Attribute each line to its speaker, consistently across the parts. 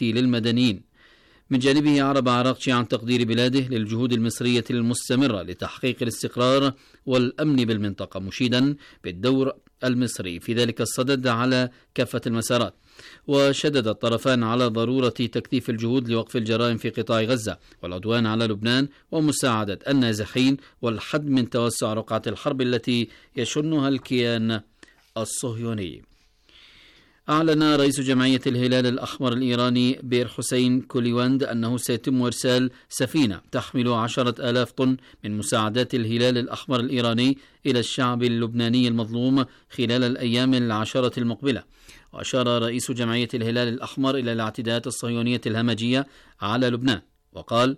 Speaker 1: للمدنيين. من جانبه أعرب عراقچي عن تقدير بلاده للجهود المصرية المستمرة لتحقيق الاستقرار والأمن بالمنطقة، مشيدا بالدور المصري في ذلك الصدد على كافة المسارات. وشدد الطرفان على ضرورة تكثيف الجهود لوقف الجرائم في قطاع غزة والعدوان على لبنان ومساعدة النازحين والحد من توسع رقعة الحرب التي يشنها الكيان الصهيوني. أعلن رئيس جمعية الهلال الأحمر الإيراني بير حسين كوليواند أنه سيتم إرسال سفينة تحمل 10,000 طن من مساعدات الهلال الأحمر الإيراني إلى الشعب اللبناني المظلوم خلال الأيام العشرة المقبلة. وأشار رئيس جمعية الهلال الأحمر إلى الاعتداءات الصهيونية الهمجية على لبنان وقال: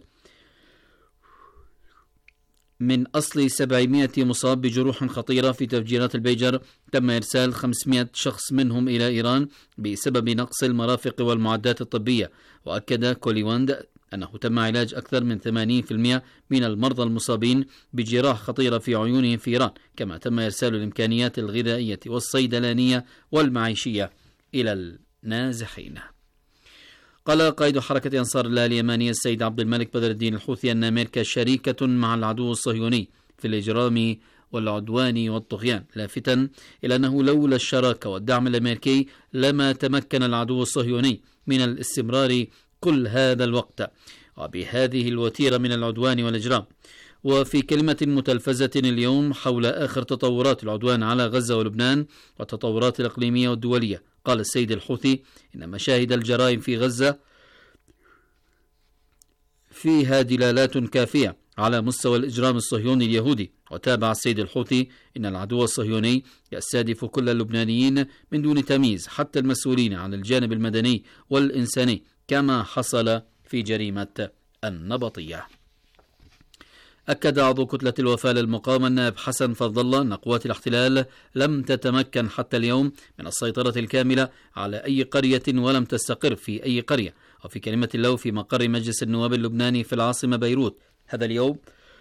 Speaker 1: من أصل 700 مصاب بجروح خطيرة في تفجيرات البيجر تم إرسال 500 شخص منهم إلى إيران بسبب نقص المرافق والمعدات الطبية. وأكد كوليواند أنه تم علاج أكثر من 80% من المرضى المصابين بجراح خطيرة في عيونهم في إيران، كما تم إرسال الإمكانيات الغذائية والصيدلانية والمعيشية إلى النازحين. قال قائد حركة أنصار الله اليمانية السيد عبد الملك بدر الدين الحوثي أن أمريكا شريكة مع العدو الصهيوني في الإجرام والعدوان والطغيان، لافتاً إلى أنه لولا الشراكة والدعم الأمريكي لما تمكن العدو الصهيوني من الاستمرار كل هذا الوقت وبهذه الوتيرة من العدوان والإجرام. وفي كلمة متلفزة اليوم حول آخر تطورات العدوان على غزة ولبنان والتطورات الإقليمية والدولية، قال السيد الحوثي إن مشاهد الجرائم في غزة فيها دلالات كافية على مستوى الإجرام الصهيوني اليهودي. وتابع السيد الحوثي إن العدو الصهيوني يستهدف كل اللبنانيين من دون تمييز، حتى المسؤولين عن الجانب المدني والإنساني، كما حصل في جريمة النبطية. أكد عضو كتلة الوفاء للمقاومة النائب حسن فضل الله أن قوات الاحتلال لم تتمكن حتى اليوم من السيطرة الكاملة على أي قرية ولم تستقر في أي قرية. وفي كلمة له في مقر مجلس النواب اللبناني في العاصمة بيروت هذا اليوم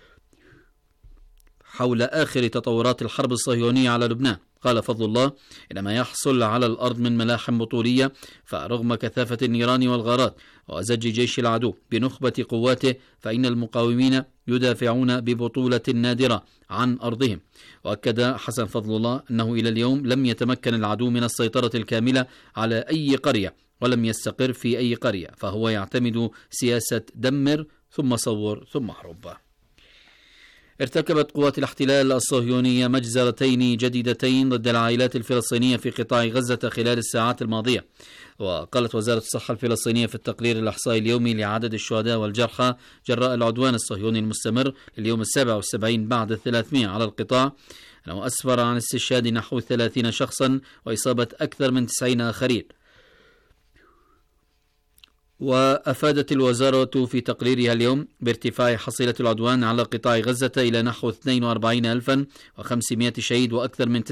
Speaker 1: حول آخر تطورات الحرب الصهيونية على لبنان، قال فضل الله إن ما يحصل على الأرض من ملاحم بطولية فرغم كثافة النيران والغارات وزج جيش العدو بنخبة قواته فإن المقاومين يدافعون ببطولة نادرة عن أرضهم. وأكد حسن فضل الله أنه إلى اليوم لم يتمكن العدو من السيطرة الكاملة على أي قرية ولم يستقر في أي قرية، فهو يعتمد سياسة دمر ثم صور ثم اهرب. ارتكبت قوات الاحتلال الصهيونية مجزرتين جديدتين ضد العائلات الفلسطينية في قطاع غزة خلال الساعات الماضية. وقالت وزارة الصحة الفلسطينية في التقرير الإحصائي اليومي لعدد الشهداء والجرحى جراء العدوان الصهيوني المستمر لليوم 77 بعد 300 على القطاع أنه أسفر عن استشهاد نحو 30 شخصا وإصابة أكثر من 90 آخرين. وأفادت الوزارة في تقريرها اليوم بارتفاع حصيلة العدوان على قطاع غزة إلى نحو 42,500 شهيد وأكثر من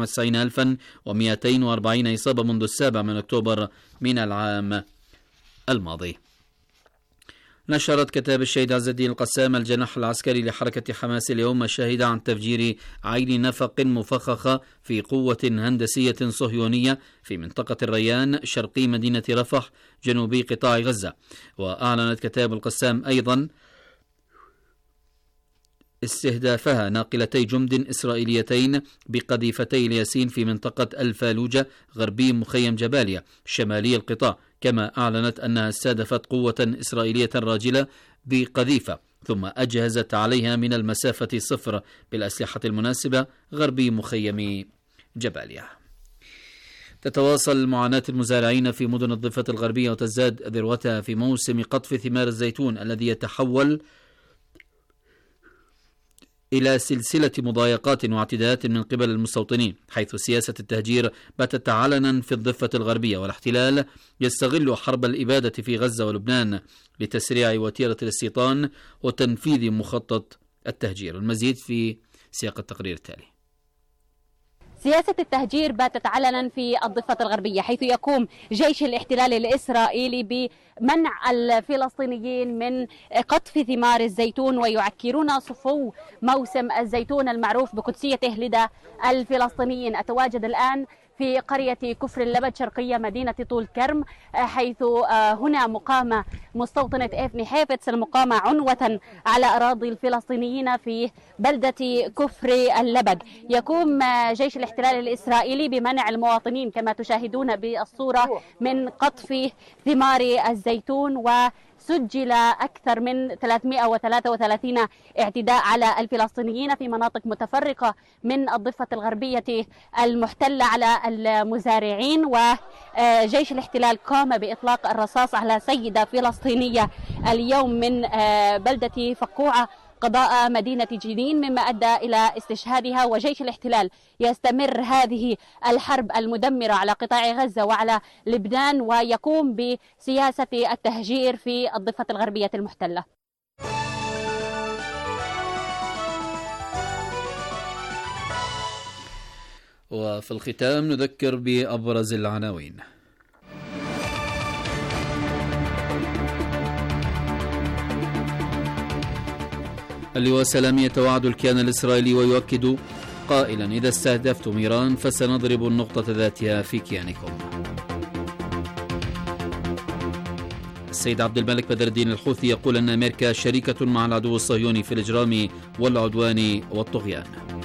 Speaker 1: 99,240 إصابة منذ 7 أكتوبر من العام الماضي. نشرت كتاب الشهيد عز الدين القسام الجناح العسكري لحركة حماس اليوم مشاهد عن تفجير عين نفق مفخخة في قوة هندسية صهيونية في منطقة الريان شرقي مدينة رفح جنوبي قطاع غزة. وأعلنت كتاب القسام أيضا استهدافها ناقلتي جند إسرائيليتين بقذيفتي الياسين في منطقة الفالوجة غربي مخيم جباليا شمالي القطاع، كما أعلنت أنها استهدفت قوة إسرائيلية راجلة بقذيفة ثم أجهزت عليها من المسافة 0 بالأسلحة المناسبة غربي مخيم جباليا. تتواصل معاناة المزارعين في مدن الضفة الغربية وتزداد ذروتها في موسم قطف ثمار الزيتون الذي يتحول إلى سلسلة مضايقات واعتداءات من قبل المستوطنين، حيث سياسة التهجير باتت علنا في الضفة الغربية، والاحتلال يستغل حرب الإبادة في غزة ولبنان لتسريع وتيرة الاستيطان وتنفيذ مخطط التهجير. المزيد في سياق التقرير التالي.
Speaker 2: سياسة التهجير باتت علنا في الضفة الغربية، حيث يقوم جيش الاحتلال الإسرائيلي بمنع الفلسطينيين من قطف ثمار الزيتون ويعكرون صفو موسم الزيتون المعروف بقدسيته لدى الفلسطينيين. أتواجد الآن في قرية كفر اللبد شرقية مدينة طول كرم، حيث هنا مقامة مستوطنة إفني حيفتس المقامة عنوة على أراضي الفلسطينيين في بلدة كفر اللبد. يقوم جيش الاحتلال الإسرائيلي بمنع المواطنين كما تشاهدون بالصورة من قطف ثمار الزيتون، وسجل أكثر من 333 اعتداء على الفلسطينيين في مناطق متفرقة من الضفة الغربية المحتلة على المزارعين. وجيش الاحتلال قام بإطلاق الرصاص على سيدة فلسطينية اليوم من بلدة فقوعة قضاء مدينة جنين، مما أدى إلى استشهادها. وجيش الاحتلال يستمر هذه الحرب المدمرة على قطاع غزة وعلى لبنان، ويقوم بسياسة التهجير في الضفة الغربية المحتلة.
Speaker 1: وفي الختام نذكر بأبرز العناوين. اللواء سلامي يتوعد الكيان الإسرائيلي ويؤكد قائلا: إذا استهدفتم إيران فسنضرب النقطة ذاتها في كيانكم. السيد عبد الملك بدر الدين الحوثي يقول أن أمريكا شريكة مع العدو الصهيوني في الإجرام والعدوان والطغيان.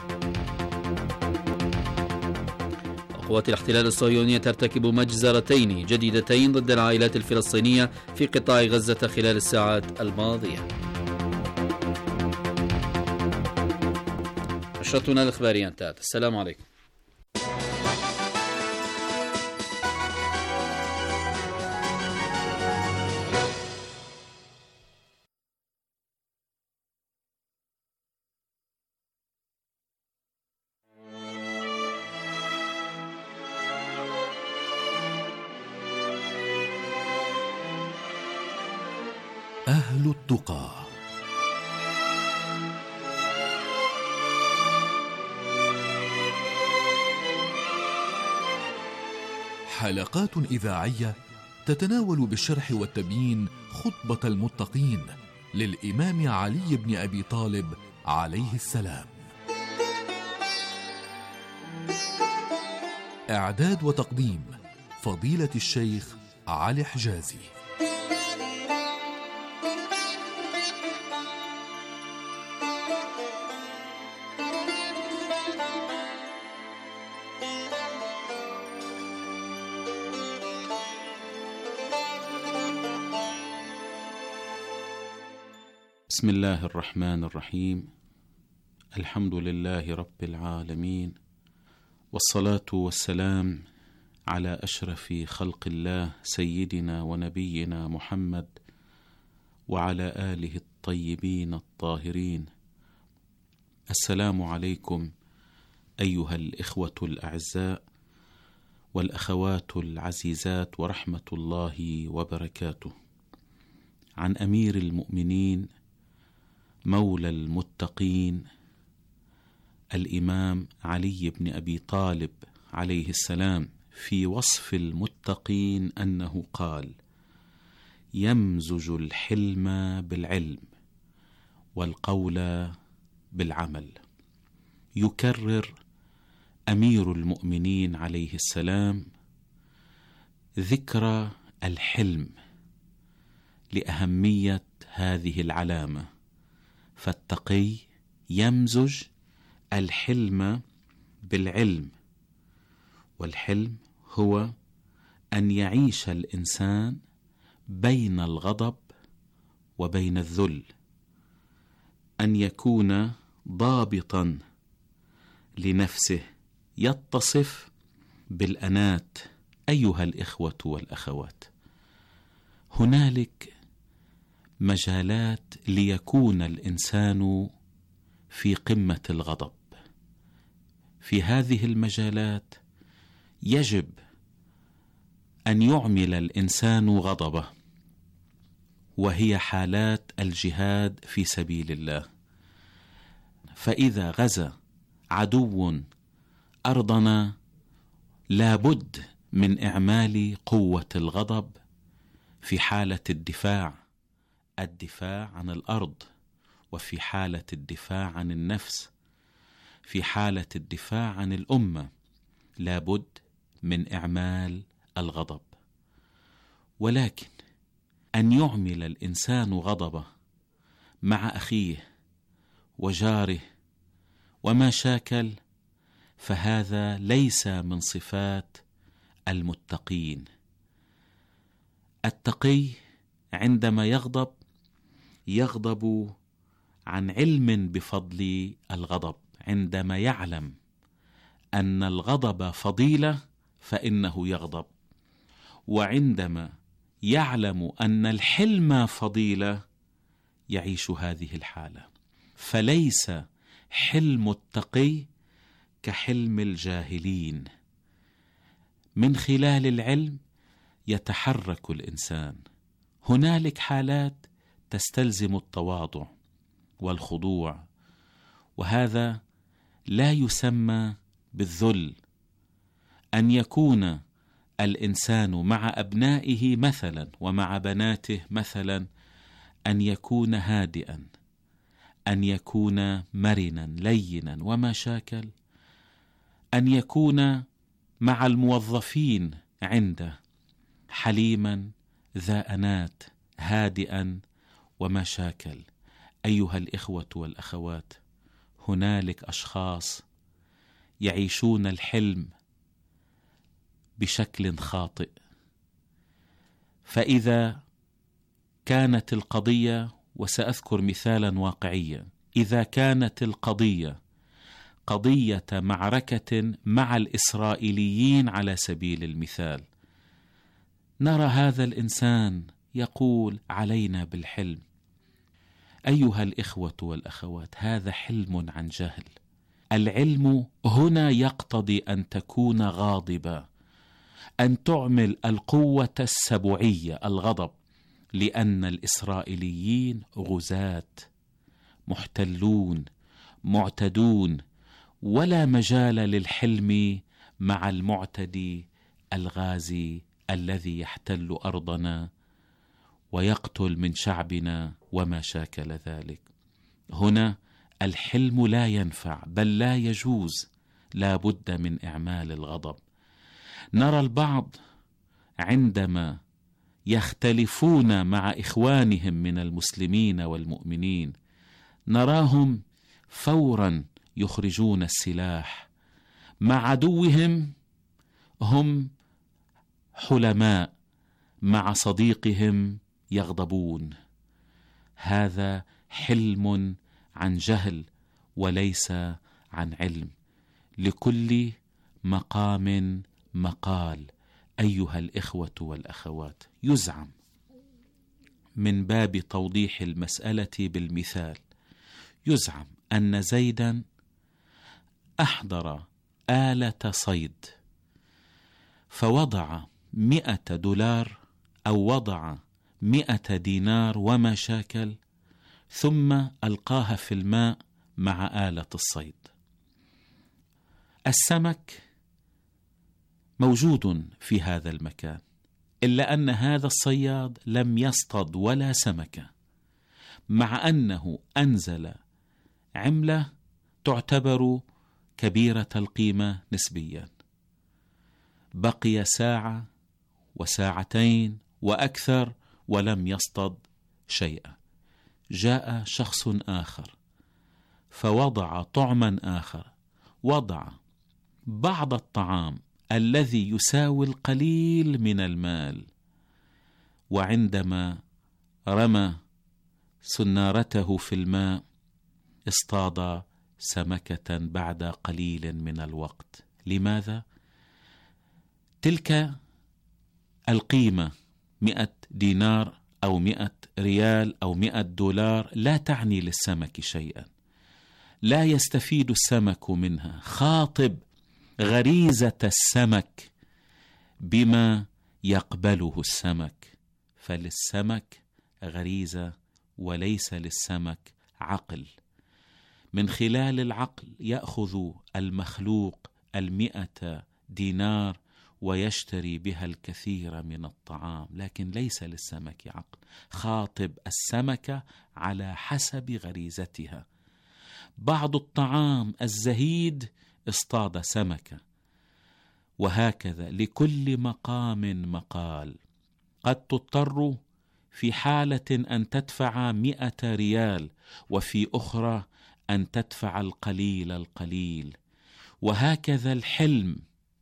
Speaker 1: قوات الاحتلال الصهيونية ترتكب مجزرتين جديدتين ضد العائلات الفلسطينية في قطاع غزة خلال الساعات الماضية. نشرتنا الإخبارية انتهت. السلام عليكم.
Speaker 3: أهل التقى. حلقات إذاعية تتناول بالشرح والتبيين خطبة المتقين للإمام علي بن أبي طالب عليه السلام. إعداد وتقديم فضيلة الشيخ علي حجازي.
Speaker 4: بسم الله الرحمن الرحيم. الحمد لله رب العالمين، والصلاة والسلام على أشرف خلق الله سيدنا ونبينا محمد وعلى آله الطيبين الطاهرين. السلام عليكم أيها الإخوة الأعزاء والأخوات العزيزات ورحمة الله وبركاته. عن أمير المؤمنين مولى المتقين الإمام علي بن أبي طالب عليه السلام في وصف المتقين أنه قال: يمزج الحلم بالعلم والقول بالعمل. يكرر أمير المؤمنين عليه السلام ذكر الحلم لأهمية هذه العلامة، فالتقي يمزج الحلم بالعلم، والحلم هو أن يعيش الإنسان بين الغضب وبين الذل، أن يكون ضابطا لنفسه، يتصف بالأنات. أيها الإخوة والأخوات، هنالك مجالات ليكون الإنسان في قمة الغضب. في هذه المجالات يجب أن يعمل الإنسان غضبه، وهي حالات الجهاد في سبيل الله. فإذا غزا عدو أرضنا لابد من إعمال قوة الغضب في حالة الدفاع عن الأرض، وفي حالة الدفاع عن النفس، في حالة الدفاع عن الأمة. لابد من إعمال الغضب. ولكن أن يعمل الإنسان غضبه مع أخيه وجاره وما شاكل، فهذا ليس من صفات المتقين. التقي عندما يغضب عن علم بفضل الغضب، عندما يعلم أن الغضب فضيلة فإنه يغضب، وعندما يعلم أن الحلم فضيلة يعيش هذه الحالة. فليس حلم التقي كحلم الجاهلين. من خلال العلم يتحرك الإنسان. هنالك حالات تستلزم التواضع والخضوع، وهذا لا يسمى بالذل. أن يكون الإنسان مع أبنائه مثلا ومع بناته مثلا، أن يكون هادئا، أن يكون مرنا لينا وما شاكل، أن يكون مع الموظفين عنده حليما ذا أنات هادئا وما شاكل. أيها الإخوة والأخوات، هنالك أشخاص يعيشون الحلم بشكل خاطئ. فإذا كانت القضية، وسأذكر مثالا واقعيا، إذا كانت القضية قضية معركة مع الإسرائيليين على سبيل المثال، نرى هذا الإنسان يقول علينا بالحلم. أيها الإخوة والأخوات، هذا حلم عن جهل. العلم هنا يقتضي أن تكون غاضبا، أن تعمل القوة السبوعية الغضب، لأن الإسرائيليين غزاة محتلون معتدون، ولا مجال للحلم مع المعتدي الغازي الذي يحتل أرضنا ويقتل من شعبنا وما شاكل ذلك. هنا الحلم لا ينفع، بل لا يجوز، لا بد من إعمال الغضب. نرى البعض عندما يختلفون مع إخوانهم من المسلمين والمؤمنين، نراهم فورا يخرجون السلاح. مع عدوهم هم حلماء، مع صديقهم يغضبون. هذا حلم عن جهل وليس عن علم. لكل مقام مقال. أيها الإخوة والأخوات، يزعم من باب توضيح المسألة بالمثال، يزعم أن زيدا أحضر آلة صيد فوضع 100 دولار أو وضع 100 دينار وما شاكل، ثم ألقاها في الماء مع آلة الصيد. السمك موجود في هذا المكان، إلا أن هذا الصياد لم يصطد ولا سمكة، مع أنه أنزل عملة تعتبر كبيرة القيمة نسبيا. بقي ساعة وساعتين وأكثر ولم يصطد شيئا. جاء شخص آخر فوضع طعما آخر، وضع بعض الطعام الذي يساوي القليل من المال، وعندما رمى سنارته في الماء اصطاد سمكة بعد قليل من الوقت. لماذا؟ تلك القيمة 100 دينار أو 100 ريال أو 100 دولار لا تعني للسمك شيئا، لا يستفيد السمك منها. خاطب غريزة السمك بما يقبله السمك، فللسمك غريزة وليس للسمك عقل. من خلال العقل يأخذ المخلوق 100 دينار ويشتري بها الكثير من الطعام، لكن ليس للسمك عقل. خاطب السمكة على حسب غريزتها. بعض الطعام الزهيد اصطاد سمكة، وهكذا لكل مقام مقال. قد تضطر في حالة أن تدفع 100 ريال، وفي أخرى أن تدفع القليل القليل. وهكذا الحلم،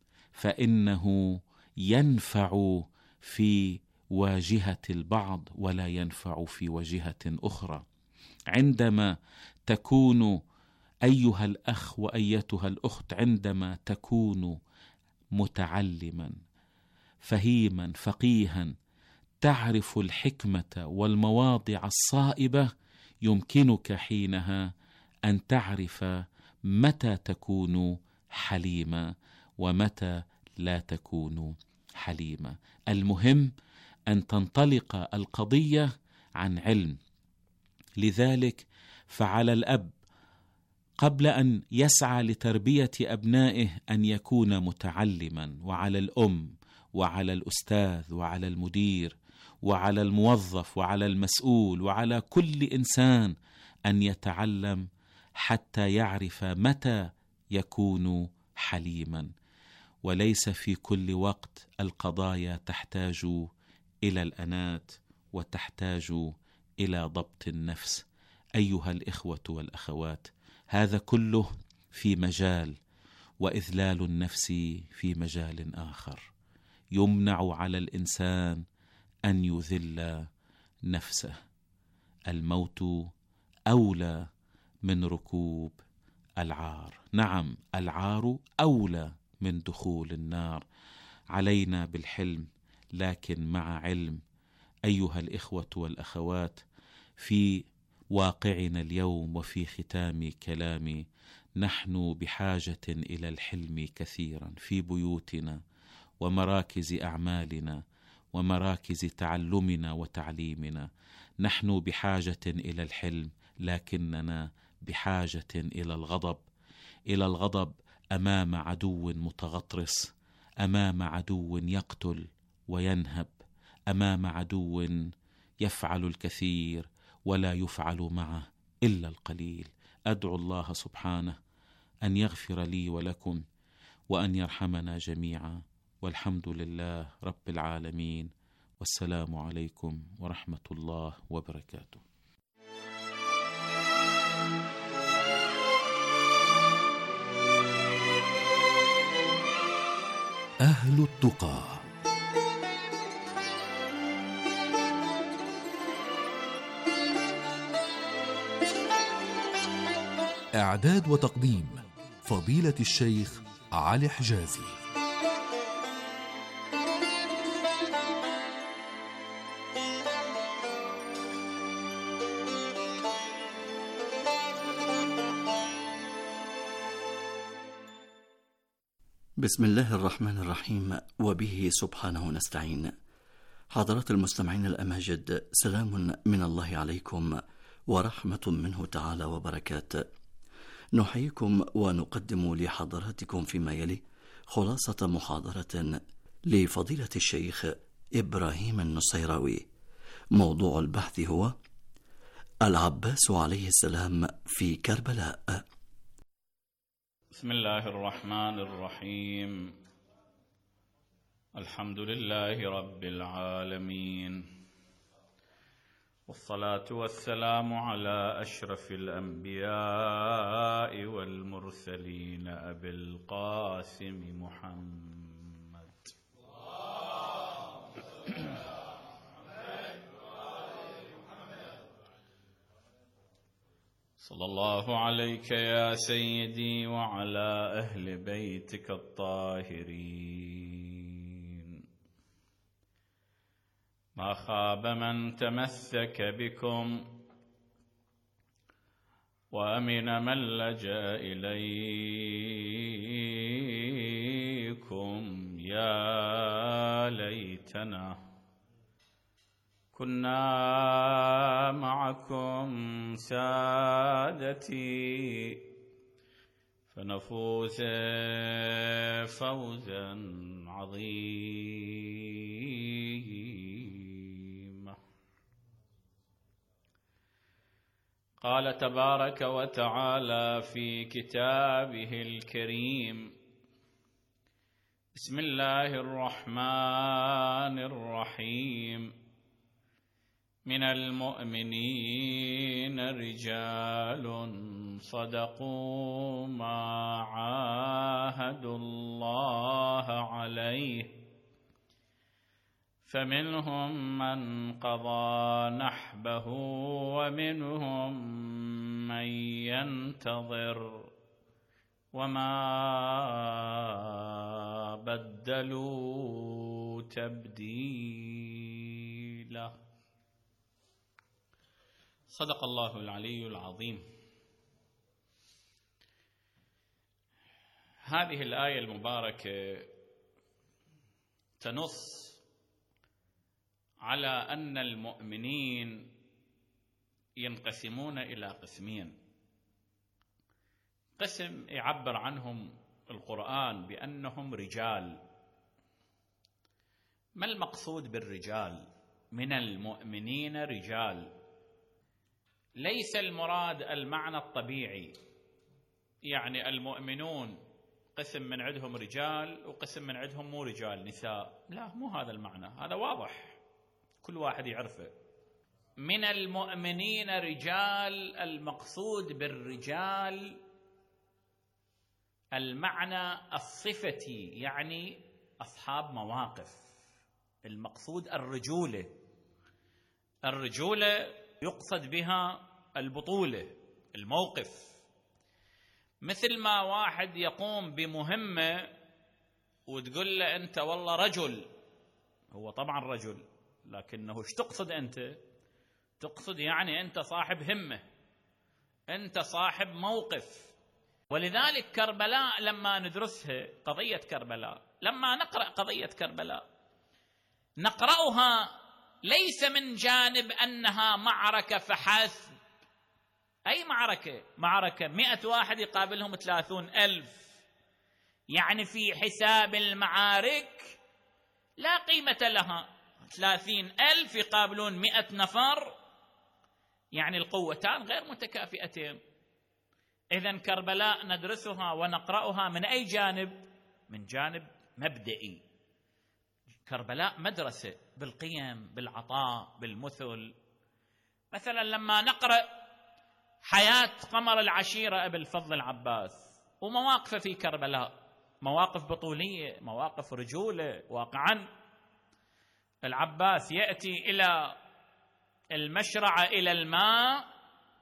Speaker 4: فإنه ينفع في واجهة البعض ولا ينفع في واجهة أخرى. عندما تكون أيها الأخ وأيتها الأخت، عندما تكون متعلما فهيما فقيها، تعرف الحكمة والمواضع الصائبة، يمكنك حينها أن تعرف متى تكون حليما ومتى لا تكون حليما. المهم أن تنطلق القضية عن علم. لذلك فعلى الأب قبل أن يسعى لتربية أبنائه أن يكون متعلما، وعلى الأم وعلى الأستاذ وعلى المدير وعلى الموظف وعلى المسؤول وعلى كل إنسان أن يتعلم حتى يعرف متى يكون حليما. وليس في كل وقت القضايا تحتاج إلى الأنات وتحتاج إلى ضبط النفس. أيها الإخوة والأخوات، هذا كله في مجال، وإذلال النفس في مجال آخر. يمنع على الإنسان أن يذل نفسه. الموت أولى من ركوب العار. نعم، العار أولى من دخول النار. علينا بالحلم، لكن مع علم. أيها الإخوة والأخوات، في واقعنا اليوم وفي ختام كلامي، نحن بحاجة إلى الحلم كثيرا في بيوتنا ومراكز أعمالنا ومراكز تعلمنا وتعليمنا. نحن بحاجة إلى الحلم، لكننا بحاجة إلى الغضب، إلى الغضب أمام عدو متغطرس، أمام عدو يقتل وينهب، أمام عدو يفعل الكثير ولا يفعل معه إلا القليل. أدعو الله سبحانه أن يغفر لي ولكم وأن يرحمنا جميعا، والحمد لله رب العالمين، والسلام عليكم ورحمة الله وبركاته.
Speaker 3: أهل التقى. إعداد وتقديم فضيلة الشيخ علي حجازي.
Speaker 5: بسم الله الرحمن الرحيم، وبه سبحانه نستعين. حضرات المستمعين الأماجد، سلام من الله عليكم ورحمة منه تعالى وبركاته. نحييكم ونقدم لحضراتكم فيما يلي خلاصة محاضرة لفضيلة الشيخ إبراهيم النصيراوي. موضوع البحث هو العباس عليه السلام في كربلاء.
Speaker 6: بسم الله الرحمن الرحيم. الحمد لله رب العالمين، والصلاة والسلام على أشرف الأنبياء والمرسلين أبي القاسم محمد صلى الله عليك يا سيدي وعلى أهل بيتك الطاهرين. ما خاب من تمسك بكم، وأمن من لجأ إليكم. يا ليتنا كنا معكم سادتي، فنفوز فوزا عظيما. قال تبارك وتعالى في كتابه الكريم: بسم الله الرحمن الرحيم. من المؤمنين رجال صدقوا ما عاهدوا الله عليه فمنهم من قضى نحبه ومنهم من ينتظر وما بدلوا تبديلا. صدق الله العلي العظيم. هذه الآية المباركة تنص على أن المؤمنين ينقسمون إلى قسمين. قسم يعبر عنهم القرآن بأنهم رجال. ما المقصود بالرجال؟ من المؤمنين رجال، ليس المراد المعنى الطبيعي، يعني المؤمنون قسم من عندهم رجال وقسم من عندهم مو رجال نساء، لا، مو هذا المعنى، هذا واضح كل واحد يعرفه. من المؤمنين رجال، المقصود بالرجال المعنى الصفتي، يعني أصحاب مواقف. المقصود الرجولة. الرجولة يقصد بها البطولة، الموقف. مثل ما واحد يقوم بمهمة وتقول له أنت والله رجل، هو طبعا رجل، لكنه ايش تقصد أنت؟ تقصد يعني أنت صاحب همة، أنت صاحب موقف. ولذلك كربلاء لما ندرسها، قضية كربلاء، لما نقرأ قضية كربلاء نقرأها ليس من جانب أنها معركة فحسب. أي معركة؟ معركة 100 واحد يقابلهم 30,000، يعني في حساب المعارك لا قيمة لها. 30,000 يقابلون 100 نفر، يعني القوتان غير متكافئتين. إذن كربلاء ندرسها ونقرأها من أي جانب؟ من جانب مبدئي. كربلاء مدرسة بالقيم، بالعطاء، بالمثل. مثلا لما نقرأ حياة قمر العشيرة أبي الفضل العباس ومواقفه في كربلاء، مواقف بطولية، مواقف رجولة واقعا. العباس يأتي إلى المشرعة إلى الماء،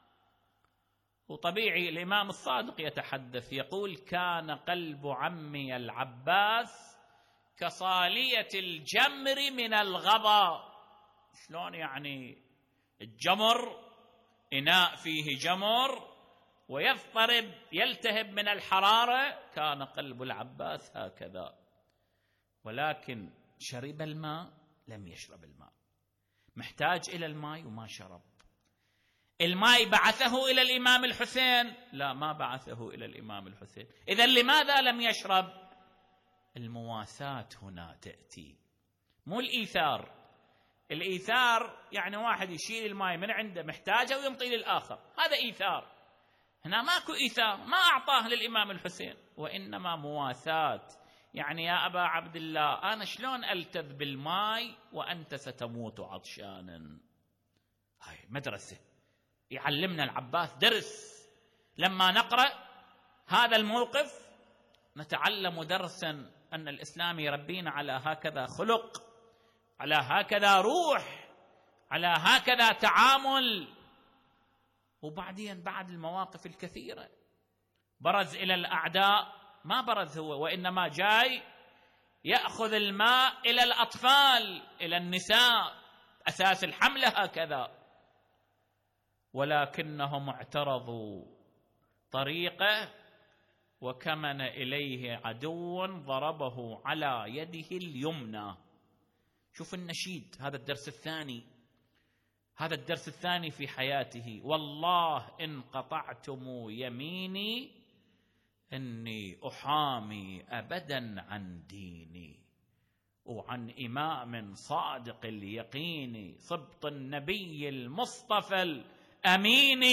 Speaker 6: وطبيعي الإمام الصادق يتحدث يقول كان قلب عمي العباس كصالية الجمر من الغضا. شلون يعني؟ الجمر إناء فيه جمر ويضطرب يلتهب من الحرارة، كان قلب العباس هكذا. ولكن شرب الماء؟ لم يشرب الماء، محتاج إلى الماء وما شرب. الماء بعثه إلى الإمام الحسين؟ لا، ما بعثه إلى الإمام الحسين. إذن لماذا لم يشرب؟ المواساة هنا تأتي، مو الإيثار. الإيثار يعني واحد يشيل الماء من عنده محتاجه ويمطي للآخر، هذا إيثار. هنا ماكو إيثار، ما أعطاه للإمام الحسين، وإنما مواساة. يعني يا أبا عبد الله، أنا شلون ألتذ بالماء وأنت ستموت عطشانا؟ هاي مدرسة يعلمنا العباس درس. لما نقرأ هذا الموقف نتعلم درسا أن الإسلام يربينا على هكذا خلق، على هكذا روح، على هكذا تعامل. وبعدين بعد المواقف الكثيرة برز إلى الأعداء، ما برز هو، وإنما جاي يأخذ الماء إلى الأطفال، إلى النساء، أساس الحملة هكذا. ولكنهم اعترضوا طريقه وكمن إليه عدو ضربه على يده اليمنى. شوف النشيد، هذا الدرس الثاني، هذا الدرس الثاني في حياته. والله إن قطعتم يميني إني أحامي أبدا عن ديني وعن إمام صادق اليقين صبط النبي المصطفى الأمين.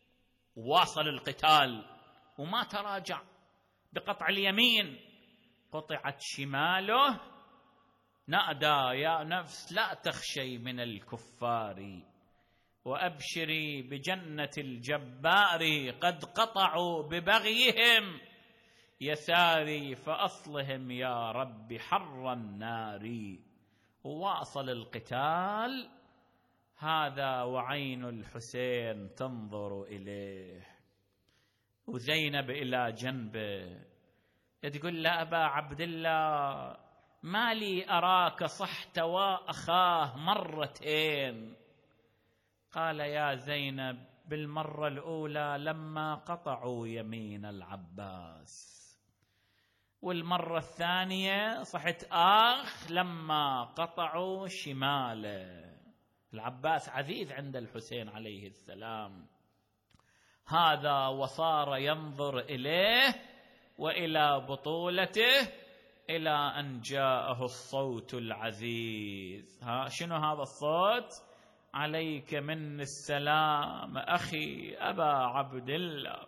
Speaker 6: واصل القتال وما تراجع بقطع اليمين. قطعت شماله نادى: يا نفس لا تخشي من الكفار، وأبشري بجنة الجبار، قد قطعوا ببغيهم يساري، فأصلهم يا رب حر النار. وواصل القتال هذا وعين الحسين تنظر إليه، وزينب إلى جنبه تقول له: أبا عبد الله، ما لي أراك صحت وأخاه مرتين؟ قال: يا زينب، بالمرة الأولى لما قطعوا يمين العباس، والمرة الثانية صحت لما قطعوا شماله. العباس عزيز عند الحسين عليه السلام. هذا وصار ينظر إليه وإلى بطولته إلى أن جاءه الصوت العزيز. شنو هذا الصوت؟ عليك مني السلام أخي أبا عبد الله،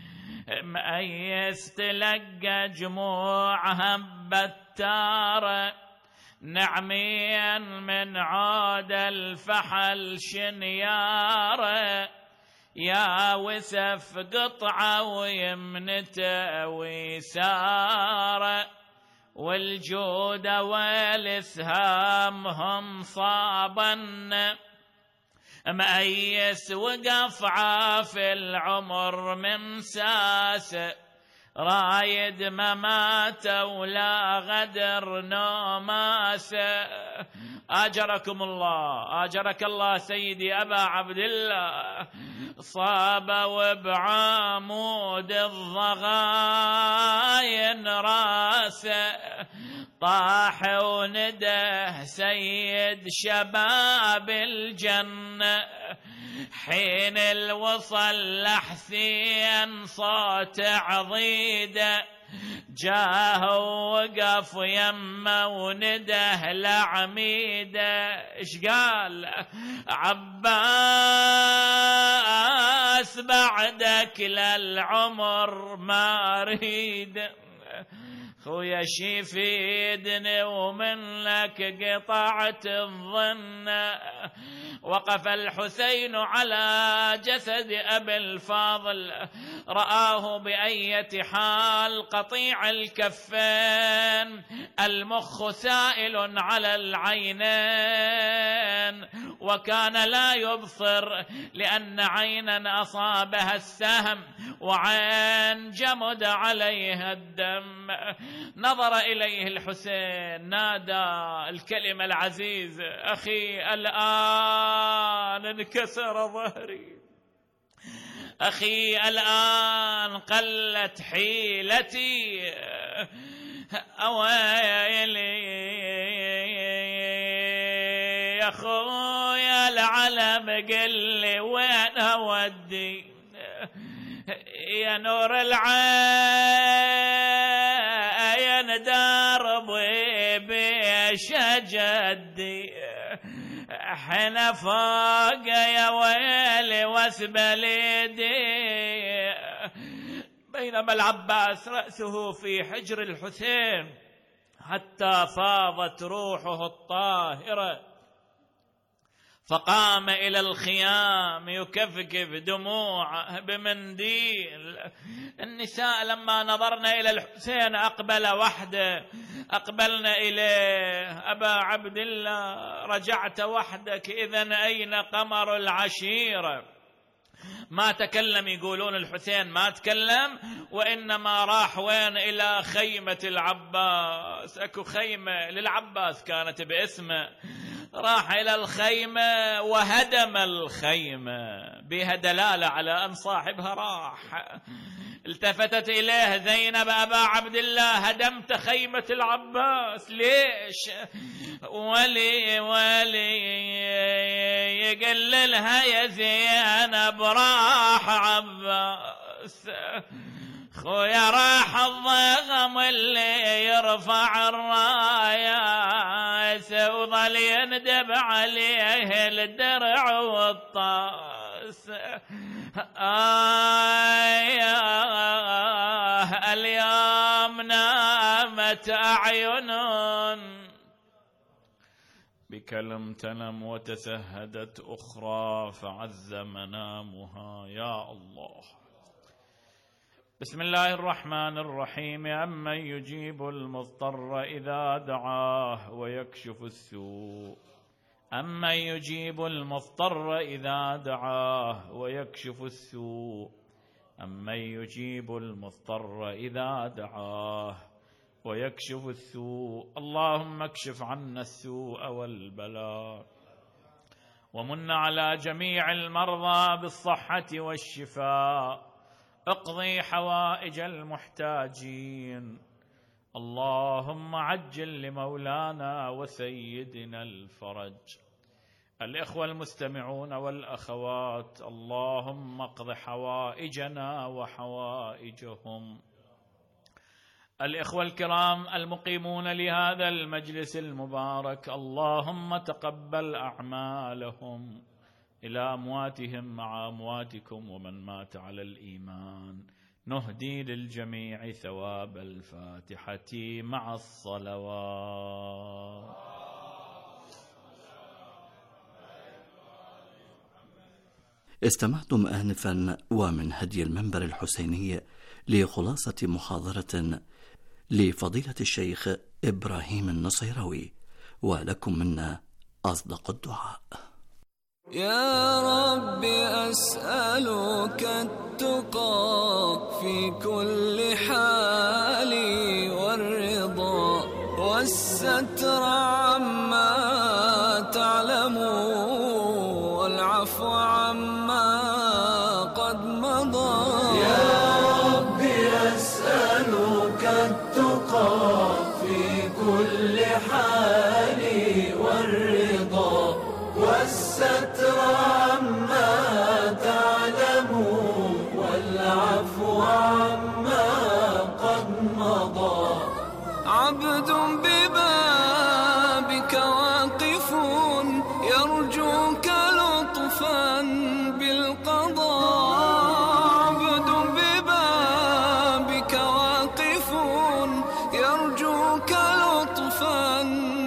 Speaker 6: مأيس تلقى جموعها بتارة، نعميا من عود الفحل شنيارة، يا وسف قطعة ويمنته ويسارة، والجود والسهام هم صابن، مأيس وقف عافي العمر ممساسه، رايد ممات ولا غدر نوماسه. آجركم الله، آجرك الله سيدي أبا عبد الله. صاب وبعمود الضغاين راسه، طاح وندى سيد شباب الجنة، حين الوصل لحسين صوت عضيده، جاه وقف يمه ونده لعميده. ايش قال؟ عباس بعدك للعمر ما اريد، خويا شي فيدني ومنك قطعت الظن. وقف الحسين على جسد أبي الفاضل، رآه بأية حال قطيع الكفين، المخ سائل على العينين، وكان لا يبصر لأن عينا أصابها السهم وعين جمد عليها الدم. نظر إليه الحسين، نادى الكلمة العزيزة: أخي الآن انكسر ظهري، أخي الآن قلت حيلتي، أويلي يا أخويا العلم قل لي وين أودي، يا نور العين دربي بيش جدي، حين فوق يا ويلي واسبل يدي. بينما العباس رأسه في حجر الحسين حتى فاضت روحه الطاهرة، فقام إلى الخيام يكفكف دموعه بمنديل. النساء لما نظرنا إلى الحسين أقبل وحده، أقبلنا إليه: أبا عبد الله، رجعت وحدك، إذن أين قمر العشيرة؟ ما تكلم. يقولون الحسين ما تكلم، وإنما راح وين؟ إلى خيمة العباس. أكو خيمة للعباس كانت باسمه، راح إلى الخيمة وهدم الخيمة، بها دلالة على أن صاحبها راح. التفتت إليه زينب: أبا عبد الله، هدمت خيمة العباس ليش؟ ولي يقللها يا زينب، راح عباس خويا، راح الضغم اللي يرفع الراية، الطاس وظل يندب عليه الدرع والطاس. اليوم نامت أعين بكلم تنم وتسهدت أخرى فعز منامها. يا الله. بسم الله الرحمن الرحيم. أمن يجيب المضطر إذا دعاه ويكشف السوء. أمن يجيب المضطر إذا دعاه ويكشف السوء. أمن يجيب المضطر إذا دعاه ويكشف السوء. اللهم اكشف عنا السوء والبلاء ومن على جميع المرضى بالصحة والشفاء. اقضي حوائج المحتاجين. اللهم عجل لمولانا وسيدنا الفرج. الإخوة المستمعون والأخوات، اللهم اقض حوائجنا وحوائجهم. الإخوة الكرام المقيمون لهذا المجلس المبارك، اللهم تقبل أعمالهم إلى أمواتهم مع أمواتكم ومن مات على الإيمان. نهدي للجميع ثواب الفاتحة مع الصلوات.
Speaker 5: استمعتم آنفا ومن هدي المنبر الحسيني لخلاصة محاضرة لفضيلة الشيخ إبراهيم النصيروي، ولكم منا أصدق الدعاء.
Speaker 7: يا رب أسألك التقى في كل حال والرضا والستر عما تعلم والعفو عما قد مضى. يا رب أسألك التقى في كل حال والرضا والستر عما تعلم والعفو عما قد مضى. عبد ببابك واقف يرجوك لطفا بالقضاء. عبد ببابك واقف يرجوك لطفا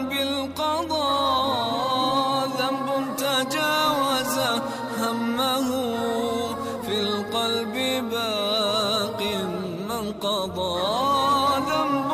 Speaker 7: بالقضاء. ذنب تجاوز همه في القلب باق من قضى. ذنب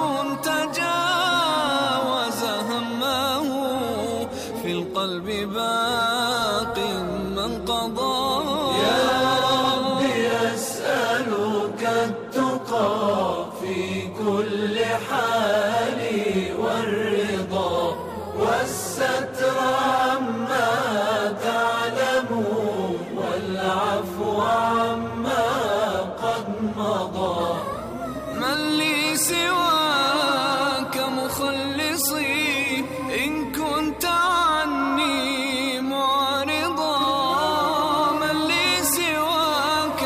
Speaker 7: تجاوز همه في القلب باق من قضى. يا رب أسألك التقى في كل حال والرضا والستر عما تعلم والعفو عما قد مضى. من لي سواك مخلصي إن كنت عني معرضا. من لي سواك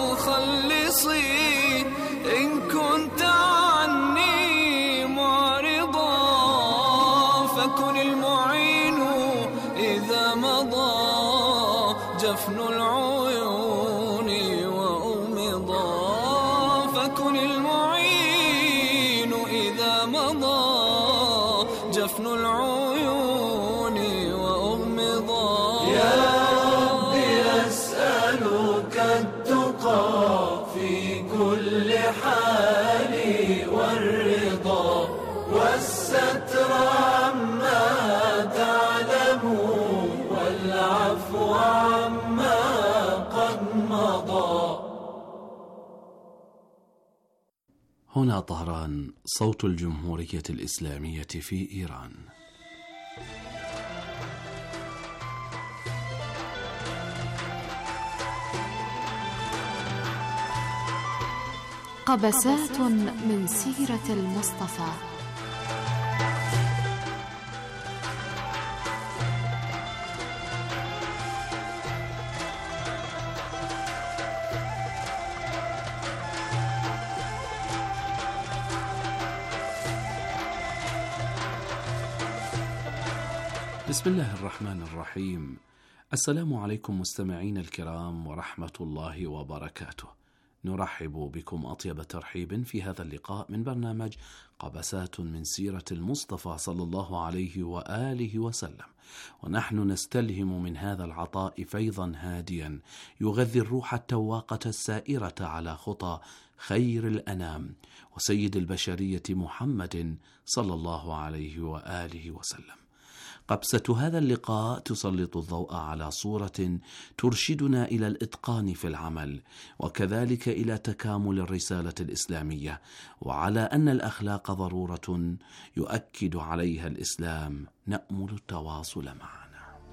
Speaker 7: مخلصي إن كنت عني معرضا. فكن المعين إذا مضى جفن العيون وأغمضا. فكن المعين إذا مضى جفن العيون وأغمضا. يا رب أسألك التقى في كل حال والرضا والستر عما تعلم والعفو عما قد مضى.
Speaker 8: هنا طهران، صوت الجمهورية الإسلامية في إيران.
Speaker 9: قبسات من سيرة المصطفى.
Speaker 8: بسم الله الرحمن الرحيم. السلام عليكم مستمعين الكرام ورحمة الله وبركاته. نرحب بكم أطيب ترحيب في هذا اللقاء من برنامج قبسات من سيرة المصطفى صلى الله عليه وآله وسلم، ونحن نستلهم من هذا العطاء فيضا هاديا يغذي الروح التواقة السائرة على خطى خير الأنام وسيد البشرية محمد صلى الله عليه وآله وسلم. قبسة هذا اللقاء تسلط الضوء على صورة ترشدنا إلى الإتقان في العمل، وكذلك إلى تكامل الرسالة الإسلامية، وعلى أن الأخلاق ضرورة يؤكد عليها الإسلام. نأمل التواصل معنا.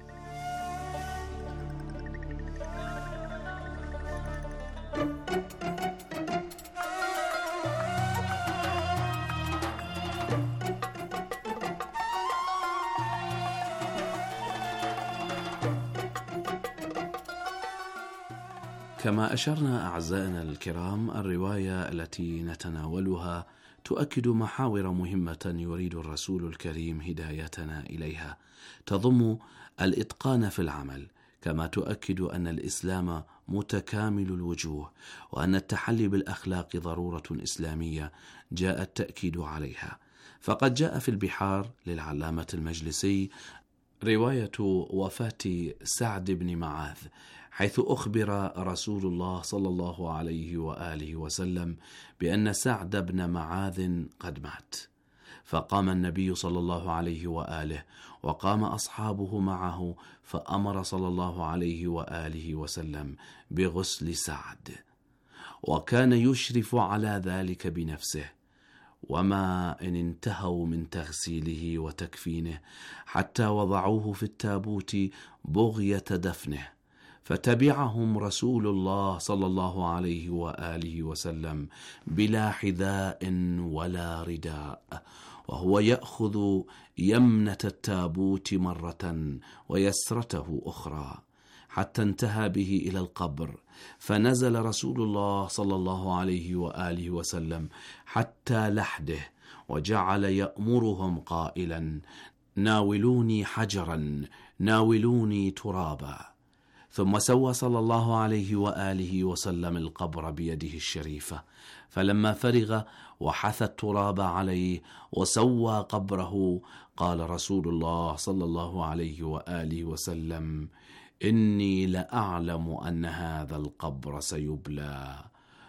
Speaker 8: كما أشرنا أعزائنا الكرام، الرواية التي نتناولها تؤكد محاور مهمة يريد الرسول الكريم هدايتنا إليها، تضم الإتقان في العمل، كما تؤكد أن الإسلام متكامل الوجوه، وأن التحلي بالأخلاق ضرورة إسلامية جاء التأكيد عليها. فقد جاء في البحار للعلامة المجلسي رواية وفاة سعد بن معاذ، حيث أخبر رسول الله صلى الله عليه وآله وسلم بأن سعد بن معاذ قد مات، فقام النبي صلى الله عليه وآله وقام أصحابه معه، فأمر صلى الله عليه وآله وسلم بغسل سعد، وكان يشرف على ذلك بنفسه، وما إن انتهوا من تغسيله وتكفينه حتى وضعوه في التابوت بغية دفنه، فتبعهم رسول الله صلى الله عليه وآله وسلم بلا حذاء ولا رداء، وهو يأخذ يمنة التابوت مرة ويسرته أخرى، حتى انتهى به إلى القبر، فنزل رسول الله صلى الله عليه وآله وسلم حتى لحده، وجعل يأمرهم قائلا: ناولوني حجرا، ناولوني ترابا. ثم سوى صلى الله عليه وآله وسلم القبر بيده الشريفة، فلما فرغ وحث التراب عليه وسوى قبره، قال رسول الله صلى الله عليه وآله وسلم: إني لأعلم أن هذا القبر سيبلى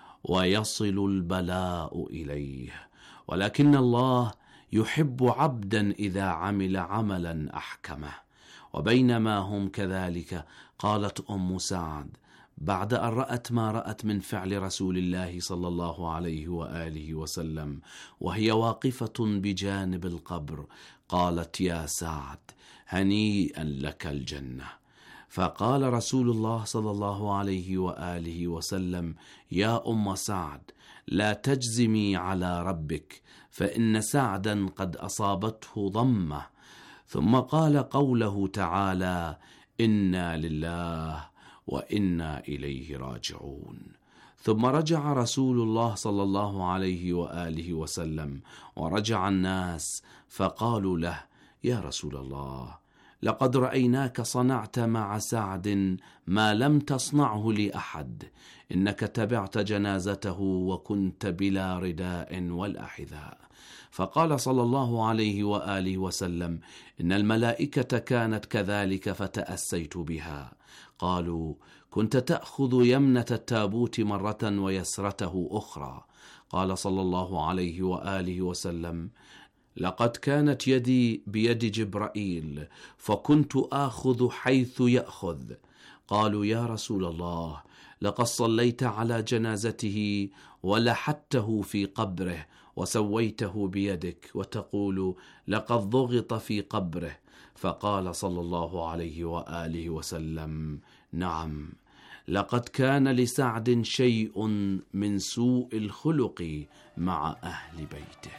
Speaker 8: ويصل البلاء إليه، ولكن الله يحب عبدا إذا عمل عملا أحكمه. وبينما هم كذلك، قالت أم سعد بعد أن رأت ما رأت من فعل رسول الله صلى الله عليه وآله وسلم وهي واقفة بجانب القبر، قالت: يا سعد، هنيئا لك الجنة. فقال رسول الله صلى الله عليه وآله وسلم: يا أم سعد، لا تجزمي على ربك، فإن سعدا قد أصابته ضمة. ثم قال قوله تعالى: إنا لله وإنا إليه راجعون. ثم رجع رسول الله صلى الله عليه وآله وسلم، ورجع الناس، فقالوا له: يا رسول الله، لقد رأيناك صنعت مع سعد ما لم تصنعه لأحد، إنك تبعت جنازته وكنت بلا رداء ولا حذاء. فقال صلى الله عليه وآله وسلم: إن الملائكة كانت كذلك فتأسيت بها. قالوا: كنت تأخذ يمنة التابوت مرة ويسرته أخرى. قال صلى الله عليه وآله وسلم: لقد كانت يدي بيد جبرائيل، فكنت آخذ حيث يأخذ. قالوا: يا رسول الله، لقد صليت على جنازته ولحدته في قبره وسويته بيدك، وتقول: لقد ضغط في قبره. فقال صلى الله عليه وآله وسلم: نعم، لقد كان لسعد شيء من سوء الخلق مع أهل بيته.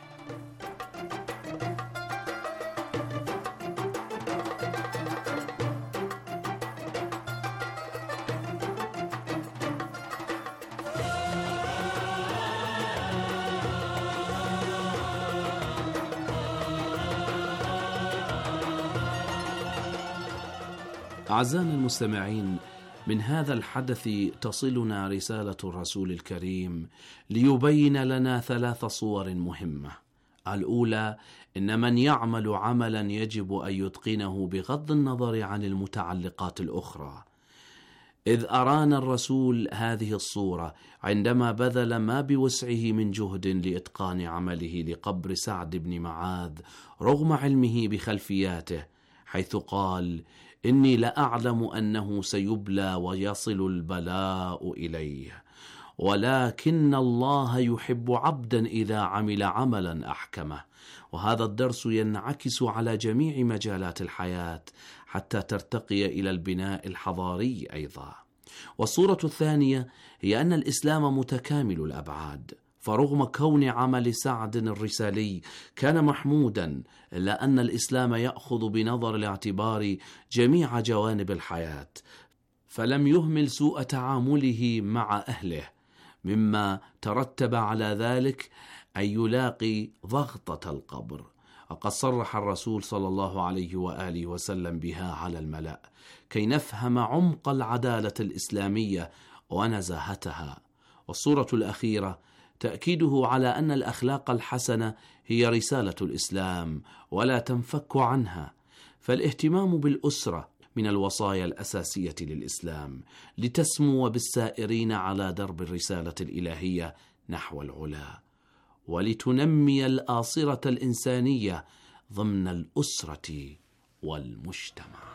Speaker 8: أعزائنا المستمعين، من هذا الحدث تصلنا رسالة الرسول الكريم ليبين لنا 3 صور مهمة. الأولى، إن من يعمل عملا يجب أن يتقنه بغض النظر عن المتعلقات الأخرى، إذ أرانا الرسول هذه الصورة عندما بذل ما بوسعه من جهد لإتقان عمله لقبر سعد بن معاذ رغم علمه بخلفياته، حيث قال: إني لأعلم أنه سيبلى ويصل البلاء إليه، ولكن الله يحب عبدا إذا عمل عملا أحكمه. وهذا الدرس ينعكس على جميع مجالات الحياة حتى ترتقي إلى البناء الحضاري أيضا. والصورة الثانية هي أن الإسلام متكامل الأبعاد، فرغم كون عمل سعد الرسالي كان محمودا، إلا أن الإسلام يأخذ بنظر الاعتبار جميع جوانب الحياة، فلم يهمل سوء تعامله مع أهله، مما ترتب على ذلك أن يلاقي ضغطة القبر. وقد صرح الرسول صلى الله عليه وآله وسلم بها على الملأ كي نفهم عمق العدالة الإسلامية ونزاهتها. والصورة الأخيرة تأكيده على أن الأخلاق الحسنة هي رسالة الإسلام ولا تنفك عنها، فالاهتمام بالأسرة من الوصايا الأساسية للإسلام لتسمو بالسائرين على درب الرسالة الإلهية نحو العلا، ولتنمي الآصرة الإنسانية ضمن الأسرة والمجتمع.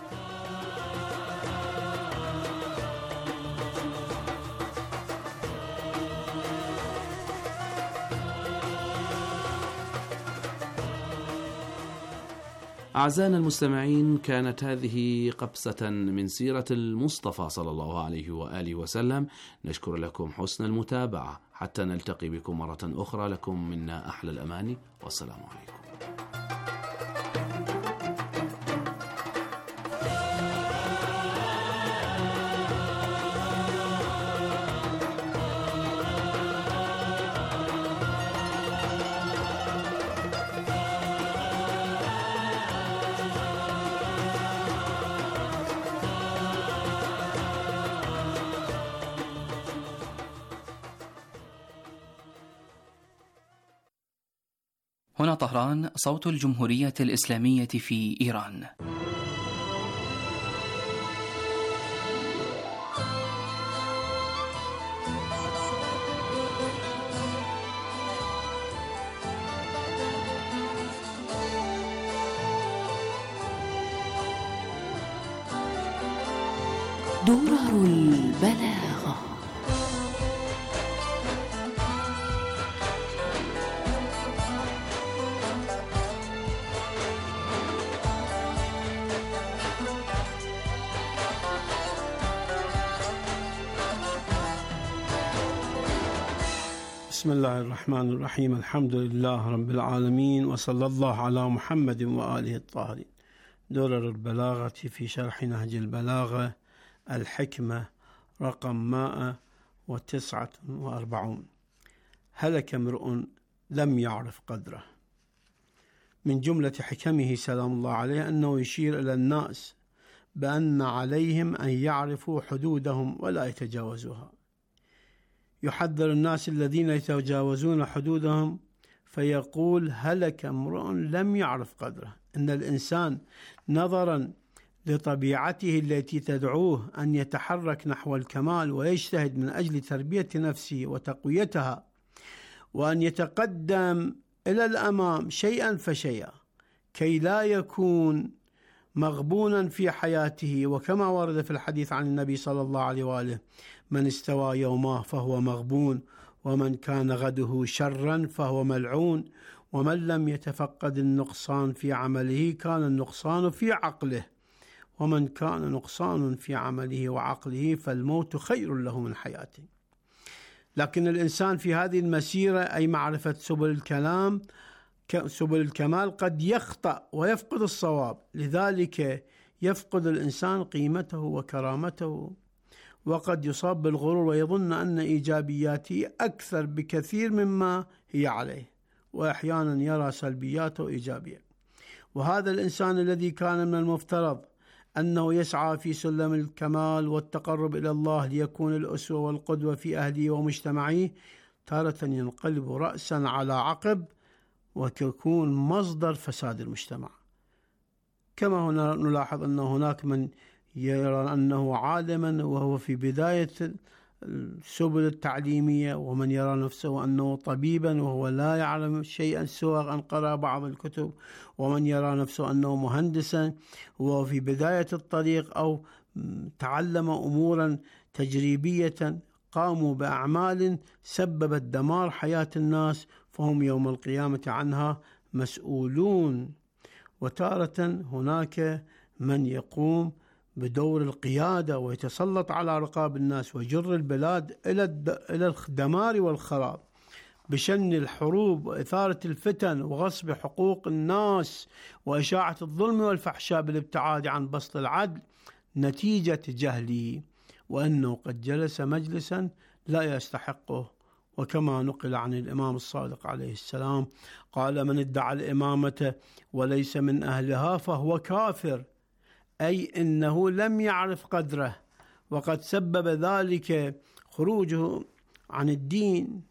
Speaker 8: أعزائنا المستمعين، كانت هذه قبسة من سيرة المصطفى صلى الله عليه وآله وسلم. نشكر لكم حسن المتابعة، حتى نلتقي بكم مرة أخرى. لكم منا أحلى الأماني، والسلام عليكم.
Speaker 10: هنا طهران، صوت الجمهورية الإسلامية في إيران.
Speaker 9: درر البلاغة.
Speaker 11: بسم الله الرحمن الرحيم. الحمد لله رب العالمين، وصلى الله على محمد وآله الطاهرين. درر البلاغة في شرح نهج البلاغة، الحكمة رقم 149. هلك امرؤ لم يعرف قدره. من جملة حكمه سلام الله عليه أنه يشير إلى الناس بأن عليهم أن يعرفوا حدودهم ولا يتجاوزوها. يحذر الناس الذين يتجاوزون حدودهم، فيقول: هلك امرؤ لم يعرف قدره. إن الإنسان نظرا لطبيعته التي تدعوه أن يتحرك نحو الكمال ويجتهد من أجل تربية نفسه وتقويتها، وأن يتقدم إلى الأمام شيئا فشيئا كي لا يكون مغبونا في حياته. وكما ورد في الحديث عن النبي صلى الله عليه وآله: من استوى يومه فهو مغبون، ومن كان غده شرا فهو ملعون، ومن لم يتفقد النقصان في عمله كان النقصان في عقله، ومن كان نقصان في عمله وعقله فالموت خير له من حياته. لكن الإنسان في هذه المسيرة، أي معرفة سبل الكمال، قد يخطأ ويفقد الصواب، لذلك يفقد الإنسان قيمته وكرامته، وقد يصاب بالغرور ويظن أن إيجابياته أكثر بكثير مما هي عليه، وأحيانا يرى سلبياته إيجابية. وهذا الإنسان الذي كان من المفترض أنه يسعى في سلم الكمال والتقرب إلى الله ليكون الأسوة والقدوة في أهله ومجتمعه، تارة ينقلب رأسا على عقب ويكون مصدر فساد المجتمع. كما هنا نلاحظ أن هناك من يرى أنه عالما وهو في بداية السبل التعليمية، ومن يرى نفسه أنه طبيبا وهو لا يعلم شيئا سوى أن قرأ بعض الكتب، ومن يرى نفسه أنه مهندسا وهو في بداية الطريق أو تعلم أمورا تجريبية قاموا بأعمال سببت دمار حياة الناس، فهم يوم القيامة عنها مسؤولون. وتارة هناك من يقوم بدور القيادة ويتسلط على رقاب الناس ويجر البلاد إلى الدمار والخراب بشن الحروب وإثارة الفتن وغصب حقوق الناس وإشاعة الظلم والفحشاء بالابتعاد عن بسط العدل نتيجة جهله، وأنه قد جلس مجلسا لا يستحقه. وكما نقل عن الإمام الصادق عليه السلام قال: من ادعى الإمامة وليس من أهلها فهو كافر، أي إنه لم يعرف قدره، وقد سبب ذلك خروجه عن الدين.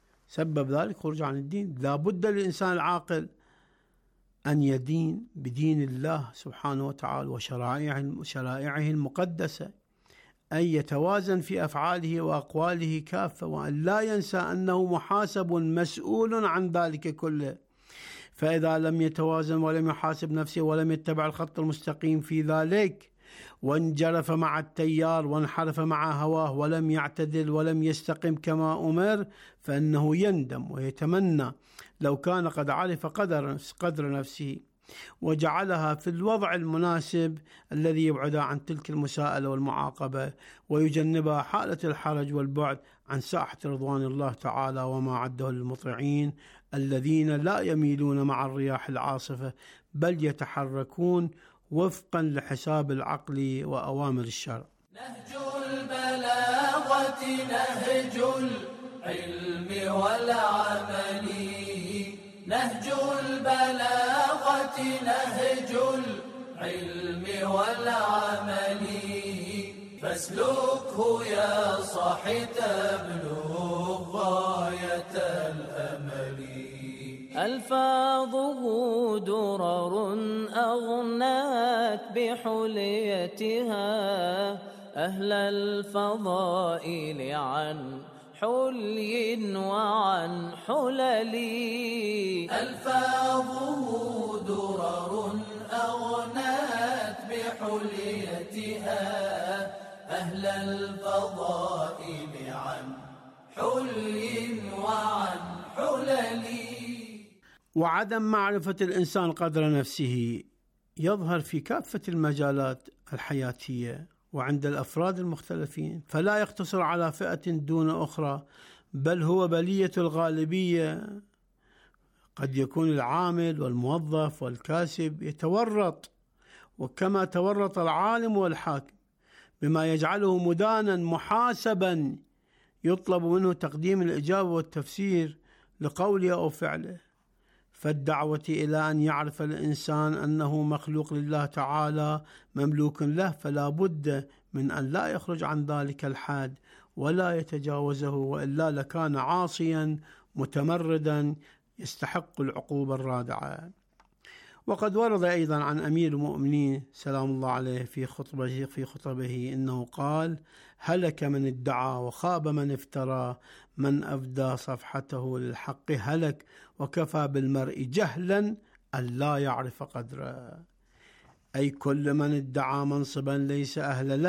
Speaker 11: لا بد للإنسان العاقل أن يدين بدين الله سبحانه وتعالى وشرائعه المقدسة، أن يتوازن في أفعاله وأقواله كافة، وأن لا ينسى أنه محاسب مسؤول عن ذلك كله. فإذا لم يتوازن ولم يحاسب نفسه ولم يتبع الخط المستقيم في ذلك، وانجرف مع التيار وانحرف مع هواه ولم يعتدل ولم يستقم كما أمر، فإنه يندم ويتمنى لو كان قد عرف قدر نفسه وجعلها في الوضع المناسب الذي يبعدها عن تلك المساءلة والمعاقبة ويجنبها حالة الحرج والبعد عن ساحة رضوان الله تعالى وما عده للمطيعين الذين لا يميلون مع الرياح العاصفة بل يتحركون وفقا لحساب العقل وأوامر الشرع.
Speaker 7: نهج البلاغة نهج العلم والعمل، نهج البلاغة نهج العلم والعمل، فاسلكه يا صاحي تبلغ غاية الأمل. ألفاظه درر أغنت بحليتها أهل الفضائل عن حلي وعن حلل. ألفاظه درر أغنت بحليتها أهل الفضائل عن حلي وعن حلل.
Speaker 11: وعدم معرفة الإنسان قدر نفسه يظهر في كافة المجالات الحياتية وعند الأفراد المختلفين، فلا يقتصر على فئة دون أخرى، بل هو بلية الغالبية. قد يكون العامل والموظف والكاسب يتورط، وكما تورط العالم والحاكم، بما يجعله مدانا محاسبا يطلب منه تقديم الإجابة والتفسير لقوله أو فعله. فالدعوة إلى أن يعرف الإنسان أنه مخلوق لله تعالى مملوك له، فلا بد من أن لا يخرج عن ذلك الحد ولا يتجاوزه، وإلا لكان عاصيا متمردا يستحق العقوبة الرادعة. وقد ورد أيضا عن أمير المؤمنين سلام الله عليه في خطبه إنه قال: هلك من ادعى وخاب من افترى، من أفدى صفحته للحق هلك، وكفى بالمرء جهلا أن لا يعرف قدره. أي كل من ادعى منصبا ليس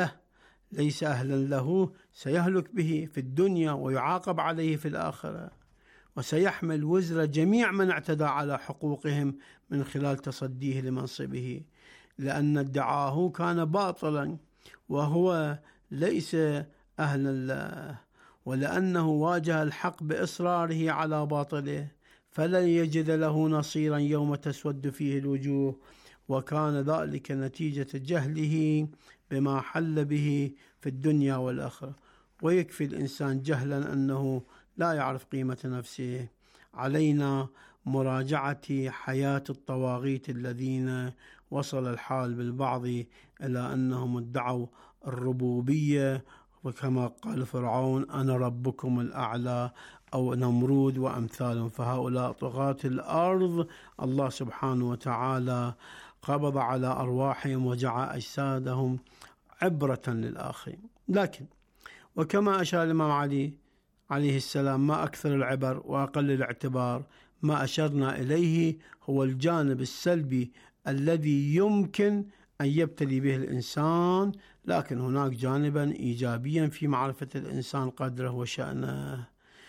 Speaker 11: أهلا له سيهلك به في الدنيا ويعاقب عليه في الآخرة، وسيحمل وزر جميع من اعتدى على حقوقهم من خلال تصديه لمنصبه، لأن ادعاه كان باطلا وهو ليس أهلا له، ولأنه واجه الحق بإصراره على باطله، فلن يجد له نصيرا يوم تسود فيه الوجوه، وكان ذلك نتيجة جهله بما حل به في الدنيا والآخرة. ويكفي الإنسان جهلا أنه لا يعرف قيمة نفسه. علينا مراجعة حياة الطواغيت الذين وصل الحال بالبعض إلى أنهم ادعوا الربوبية، وكما قال فرعون أنا ربكم الأعلى، أو نمرود وأمثالهم. فهؤلاء طغاة الأرض الله سبحانه وتعالى قبض على أرواحهم وجعل أجسادهم عبرة للآخرين. لكن وكما أشار الإمام علي عليه السلام ما أكثر العبر وأقل الاعتبار، ما أشرنا إليه هو الجانب السلبي الذي يمكن أن يبتلي به الإنسان، لكن هناك جانبا إيجابيا في معرفة الإنسان قدره وشأنه.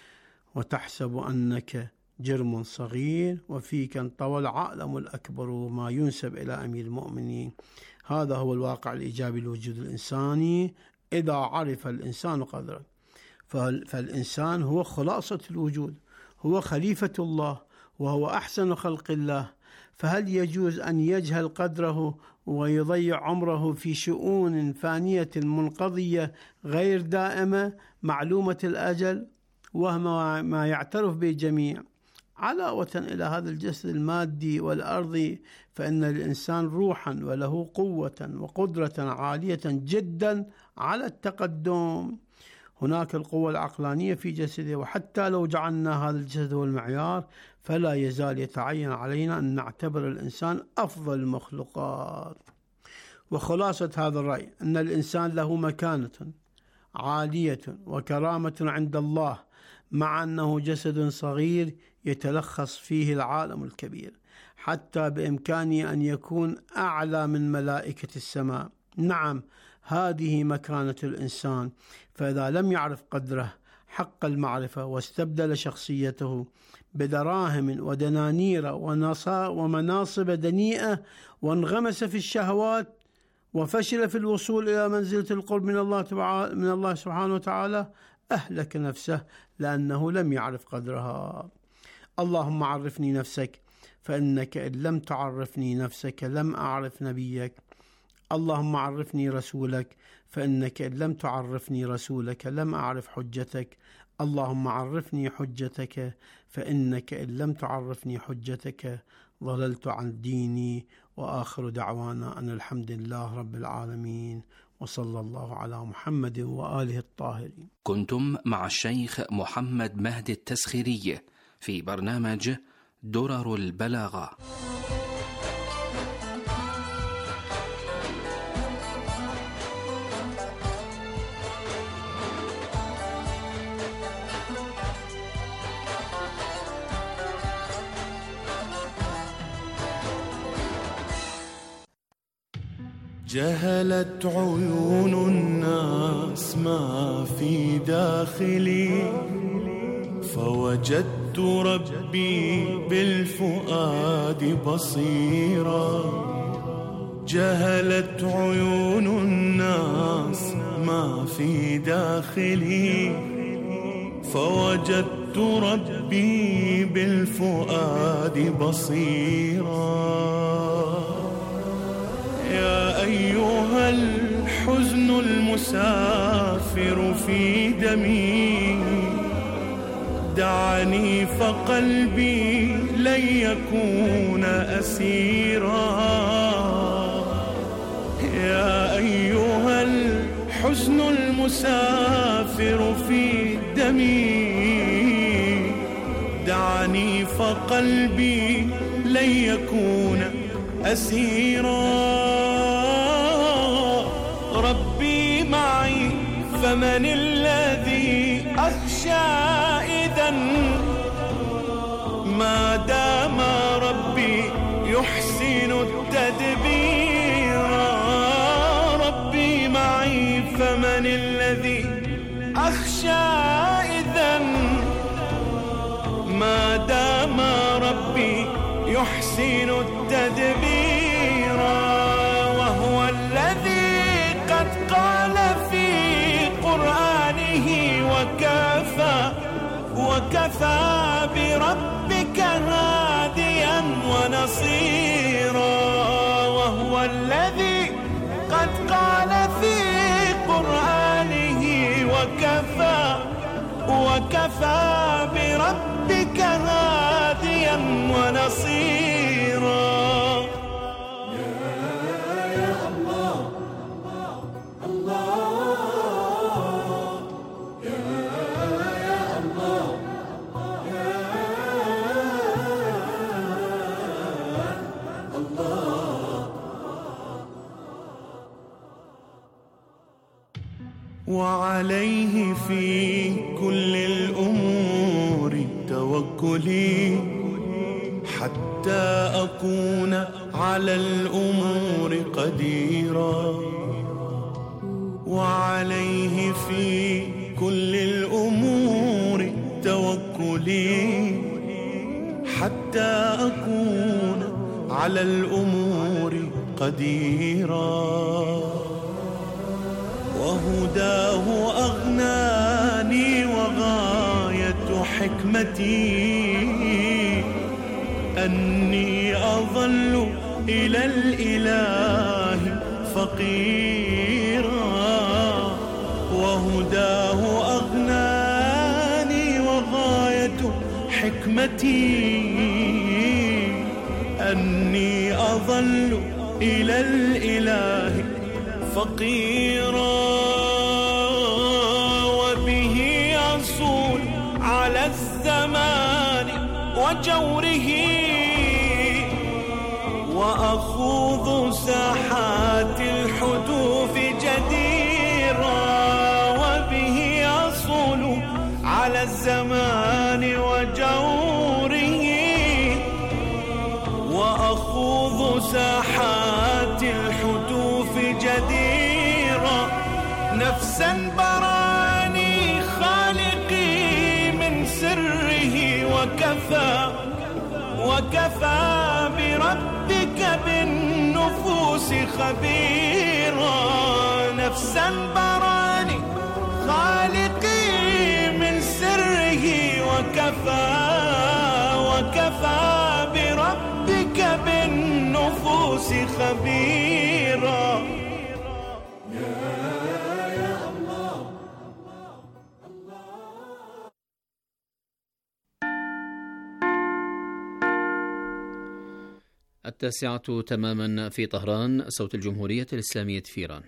Speaker 11: وتحسب أنك جرم صغير وفيك انطوى العالم الأكبر ما ينسب إلى أمير المؤمنين. هذا هو الواقع الإيجابي للوجود الإنساني إذا عرف الإنسان قدره. فالإنسان هو خلاصة الوجود، هو خليفة الله، وهو أحسن خلق الله. فهل يجوز أن يجهل قدره ويضيع عمره في شؤون فانية منقضية غير دائمة معلومة الأجل، وهو ما يعترف به الجميع؟ علاوة إلى هذا الجسد المادي والأرضي، فإن الإنسان روحا وله قوة وقدرة عالية جدا على التقدم. هناك القوة العقلانية في جسده، وحتى لو جعلنا هذا الجسد هو المعيار فلا يزال يتعين علينا أن نعتبر الإنسان أفضل المخلوقات. وخلاصة هذا الرأي أن الإنسان له مكانة عالية وكرامة عند الله، مع أنه جسد صغير يتلخص فيه العالم الكبير، حتى بإمكانه أن يكون أعلى من ملائكة السماء. نعم، هذه مكانة الإنسان. فإذا لم يعرف قدره حق المعرفة واستبدل شخصيته بدراهم ودنانير ومناصب دنيئة، وانغمس في الشهوات وفشل في الوصول إلى منزلة القرب من الله سبحانه وتعالى، أهلك نفسه لأنه لم يعرف قدرها. اللهم عرفني نفسك، فإنك إن لم تعرفني نفسك لم أعرف نبيك. اللهم عرفني رسولك، فإنك إن لم تعرفني رسولك لم أعرف حجتك. اللهم عرفني حجتك، فإنك إن لم تعرفني حجتك ضللت عن ديني. وآخر دعوانا أن الحمد لله رب العالمين، وصلى الله على محمد وآله الطاهرين.
Speaker 10: كنتم مع الشيخ محمد مهدي التسخيري في برنامج درر البلاغة.
Speaker 12: جهلت عيون الناس ما في داخلي، فوجدت ربي بالفؤاد بصيرا. جهلت عيون الناس ما في داخلي، فوجدت ربي بالفؤاد بصيرا. يا أيها الحزن المسافر في دمي، دعني فقلبي لن يكون أسيرا. يا أيها الحزن المسافر في دمي، دعني فقلبي لن يكون أسيرا. ربي معي فمن الذي أخشى إذا، ما دام ربي يحسن التدبير. ربي معي فمن الذي أخشى إذا، ما دام ربي يحسن التدبير. وهو الذي قد قال في قرآنه وكفى بربك هاديا ونصيرا. وهو الذي قد قال في قرآنه وكفى بربك هاديا ونصيرا. وعليه في كل الأمور توكلي حتى أكون على الأمور قديرا. وعليه في كل الأمور توكلي حتى أكون على الأمور قديرا. وهداه أغناني وغاية حكمتي أني أظل إلى الإله فقيرا. وهداه أغناني وغاية حكمتي أني أظل إلى الإله فقيرا. وبه أصول على الزمان وجوره وأخوض ساحات الحدوث جديرا. وبه أصول على الزمان وجوره وأخوض ساحات الحدوث جديرا. نفسا براني خالقي من سره وكفى بربك بالنفوس خبيرا. نفسا براني خالقي من سره وكفى بربك بالنفوس خبيرا.
Speaker 1: التاسعة تماما في طهران، صوت الجمهورية الإسلامية في إيران.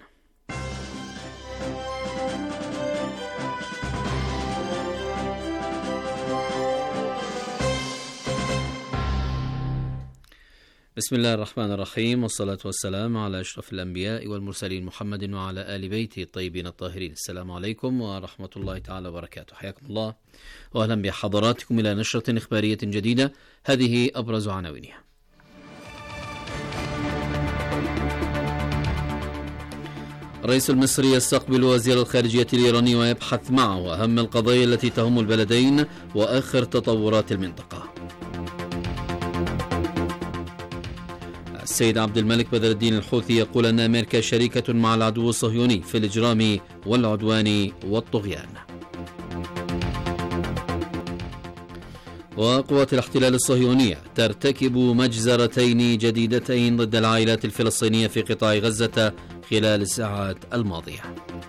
Speaker 1: بسم الله الرحمن الرحيم، والصلاة والسلام على أشرف الأنبياء والمرسلين محمد وعلى آل بيته الطيبين الطاهرين. السلام عليكم ورحمة الله تعالى وبركاته. حياكم الله وأهلا بحضراتكم إلى نشرة إخبارية جديدة. هذه أبرز عناوينها. الرئيس المصري يستقبل وزير الخارجية الإيراني ويبحث معه أهم القضايا التي تهم البلدين وآخر تطورات المنطقة. السيد عبد الملك بدر الدين الحوثي يقول أن أمريكا شريكة مع العدو الصهيوني في الإجرام والعدوان والطغيان. وقوات الاحتلال الصهيونية ترتكب مجزرتين جديدتين ضد العائلات الفلسطينية في قطاع غزة خلال الساعات الماضية.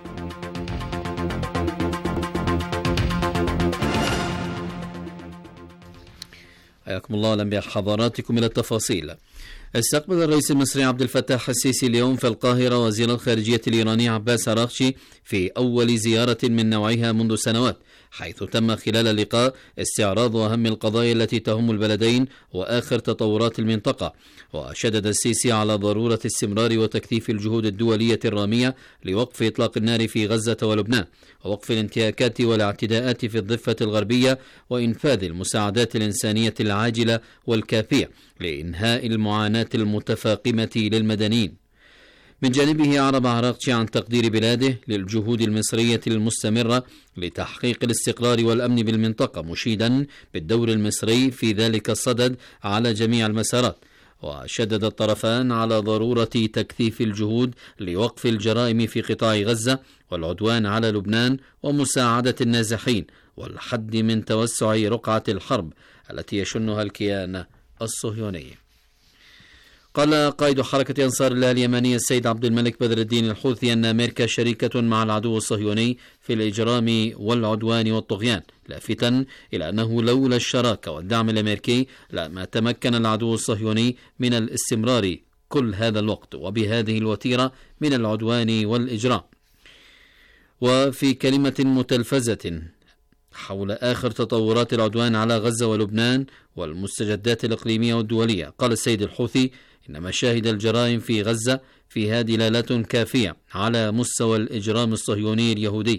Speaker 1: حياكم الله، أهلا بحضراتكم إلى التفاصيل. استقبل الرئيس المصري عبد الفتاح السيسي اليوم في القاهرة وزير الخارجية الإيراني عباس أراغشي في أول زيارة من نوعها منذ سنوات، حيث تم خلال اللقاء استعراض أهم القضايا التي تهم البلدين وآخر تطورات المنطقة. وشدد السيسي على ضرورة استمرار وتكثيف الجهود الدولية الرامية لوقف إطلاق النار في غزة ولبنان، ووقف الانتهاكات والاعتداءات في الضفة الغربية، وإنفاذ المساعدات الإنسانية العاجلة والكافية لإنهاء المعاناة المتفاقمة للمدنيين. من جانبه أعرب أراغشي عن تقدير بلاده للجهود المصرية المستمرة لتحقيق الاستقرار والأمن بالمنطقة، مشيدا بالدور المصري في ذلك الصدد على جميع المسارات. وشدد الطرفان على ضرورة تكثيف الجهود لوقف الجرائم في قطاع غزة والعدوان على لبنان ومساعدة النازحين والحد من توسع رقعة الحرب التي يشنها الكيان الصهيوني. قال قائد حركة أنصار الله اليمنية السيد عبد الملك بدر الدين الحوثي أن أمريكا شريكة مع العدو الصهيوني في الإجرام والعدوان والطغيان، لافتا إلى أنه لولا الشراكة والدعم الأمريكي لما تمكن العدو الصهيوني من الاستمرار كل هذا الوقت وبهذه الوتيرة من العدوان والإجرام. وفي كلمة متلفزة حول آخر تطورات العدوان على غزة ولبنان والمستجدات الإقليمية والدولية، قال السيد الحوثي: إن مشاهد الجرائم في غزة فيها دلالات كافية على مستوى الإجرام الصهيوني اليهودي